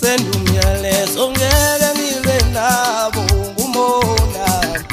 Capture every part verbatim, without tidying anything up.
send umyalezo ngeke ngibe nabo ngumona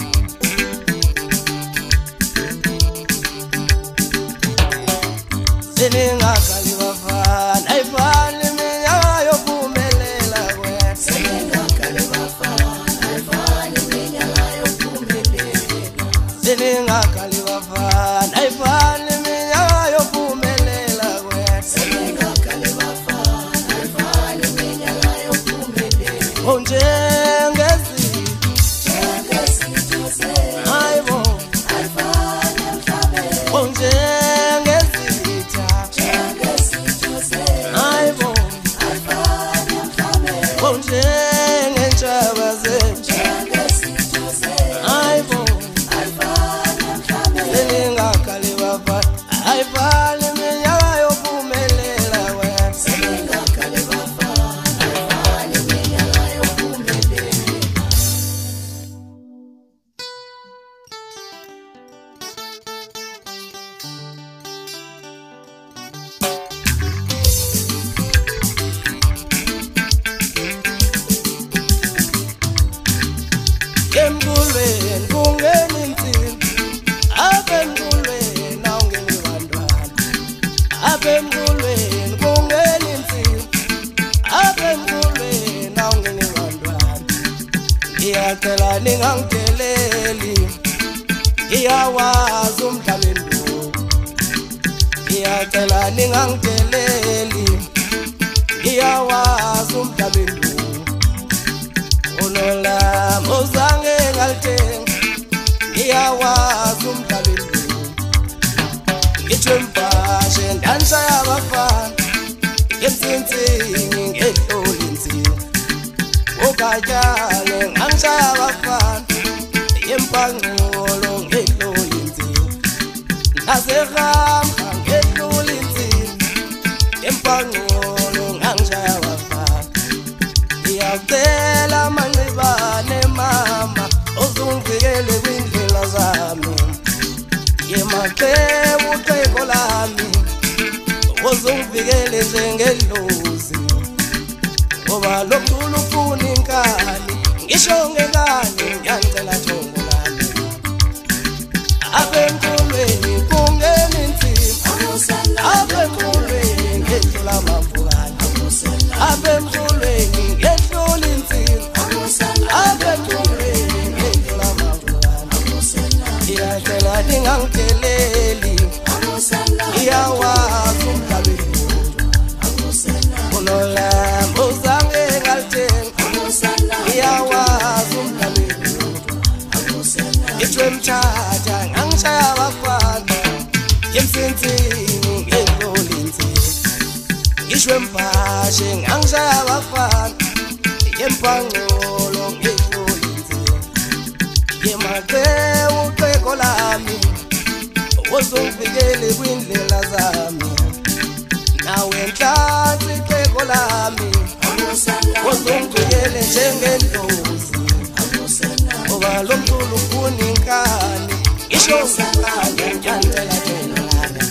senengakali bafana ayifani mina yophumelela kwe senengakali bafana ayifani mina yophumelela senengakali bafana ayifani mina yophumelela kwe senengakali bafana ayifani mina yophumelela onje ngezi ngezi Jose ayibo ayifani mhlabe onje emgulweni kungena insini abemgulweni nawungeni bantwana abemgulweni kungena insini abemgulweni nawungeni bantwana ngiyacela ningangideleli ngiyawazi umdlalweni lo ngiyacela ningangideleli ngiyawazi umdlalweni lo Onola mozange ngalte ngiyawazi umdlalweni ngithempashe ndansa yabafana ngemsensini ngehlolinsi okajale ngangishaya abafana yempangolo ngehlolinsi naseramba ngehlolinsi yempangolo ngangishaya abafana ngiyacela manibane mama ozungivikele kwindlela zami yemaqhebu uxhego lami ozungivikele njengelozi ngoba lo mculo ufuna inkani ngisho ngekani ngiyacela thongo lami abemculweni kungena insini abemculweni ngedlula mavukane abemculweni ngedlula insini abemculweni ngedlula mavukane ngiyacela ningangideleli ngiyawazi umdlalweni unolambo uzange ngalithenga ngiyawazi umdlalweni ngithwe mthatha ngangishaya abafana yemsensini ngedlula insini ngishwe mpashe ngangishaya abafana yempangolo ngedlula insini yemaqhebu uxhego lami ozungivikele kwindlela zami nawe nhlansi ixhego lami ozungivikele njengelozi ngoba lo mculo ufuna inkani ngisho ngekani ngiyacela thina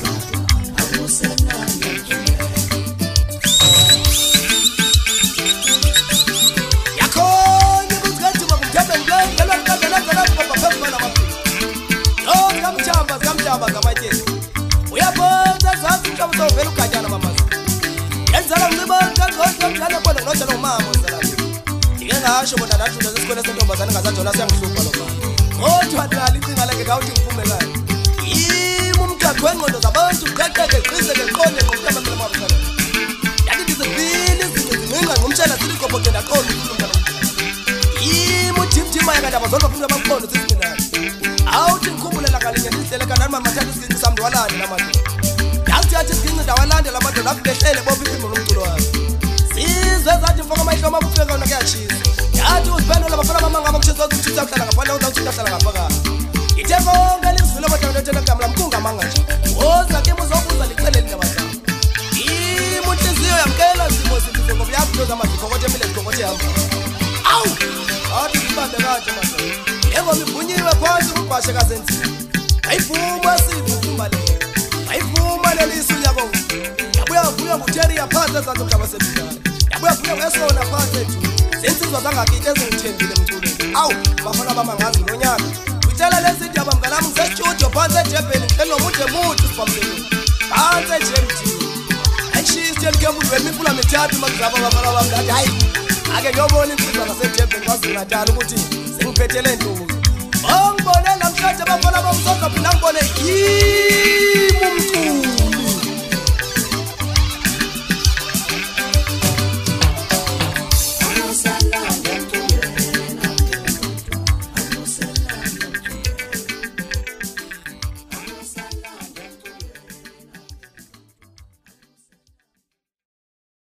uyabona zazi mhlawumbe uzovela uganyana mamazi yenzela ngibonke ngodwa mhlala bona nodwa nomama uzalayo ngike ngasho bona nathi lesikole sentombazana ngazajona siyangihlupha lo mama kodwa dala icinga leke kawuthi ngiphume kahle yimi umgaqo wengqondo zabantu uqaqeke qhizeke qonde ngokuhamba phela mabusana yathi ndizibili izinto ziminga ngomtshela silikopho ke ndaqonda umntwana yimi uthimthima yakandaba zonke abantu abamqondo sisingenani awuthi ngikhumbulele ngalinye ndidlela kanani mama thatha isigqinci sami ndiwalande lamadolo yathi yathi isigqinci ndawalande lamadolo akudehlele boba iphimbo lomculo wami sizwe zathi mfoka amahlo amabufika kona kuyatshisa yathi uziphendula bafana bamanga bakutshisa ukutshisa kuhlala ngaphandle uzawuthi uhlala ngaphakathi ithe konke lisivile kodwa ndothela ngamla mkungamanga nje woza ke muzobuza liceleni ngabazama imunhliziyo yamkela zimo zibize ngoba yakudoza amaziko kodwa emile zikokothe yami awu athi ngibambe kanje manje yebo mivunyiwe phansi ubhashe kazenzile ayivuma sivuma le ayivuma lelisu yabo yabuya vuya ngutheri yaphansi ezansi umhlaba sebidala yabuya futhi ngesona phansi sensizwa zangakithi ezingithembile emculweni awu bafana bamangazi lonyaka ngitshela lezi ndaba mnganami ngisestudio phansi eJebheni ngenomude mude sibambeleni phansi eJemthi ayishisi ngiyemuzwe imifula mithathu makuzaba bafana bami ngathi hayi ake ngiyobona insizwa ngaseJebheni kwaZulu-Natal ukuthi sengiphethele ntombi ongibone namhlanje bafana bomsonga phela ngibone yimi umculo